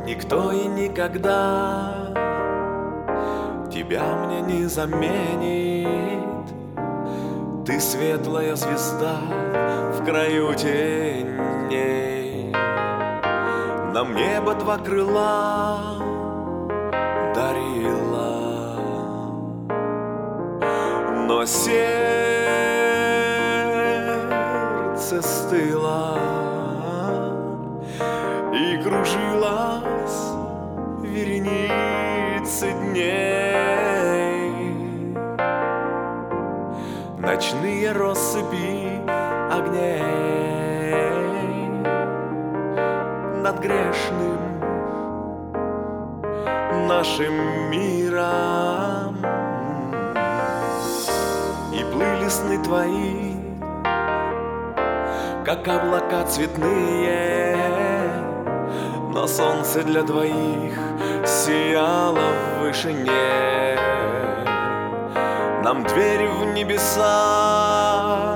никто и никогда тебя мне не заменит. Ты светлая звезда в краю теней. Нам небо два крыла дарила, но сердце стыло и кружилась вереницы дней. Ночные россыпи огней над грешным нашим миром. И плыли сны твои, как облака цветные, но солнце для двоих сияло в вышине. Нам двери в небеса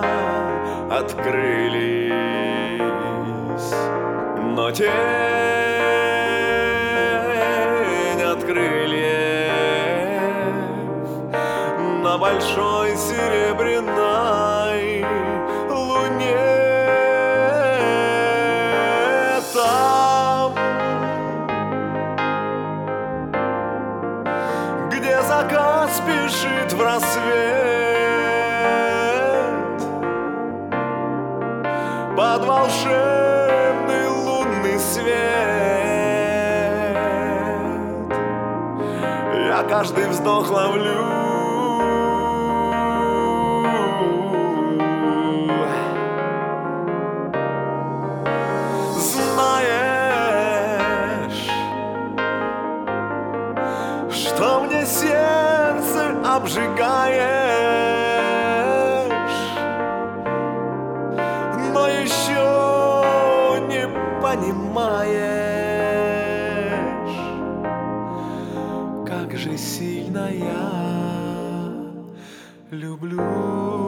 открылись, но тень от крыльев на большой серебряной луне. Там, где закат спешит в рассвет, под волшебный лунный свет, я каждый вздох ловлю. Знаешь, что мне сердце обжигаешь, но еще не понимаешь, как же сильно я люблю.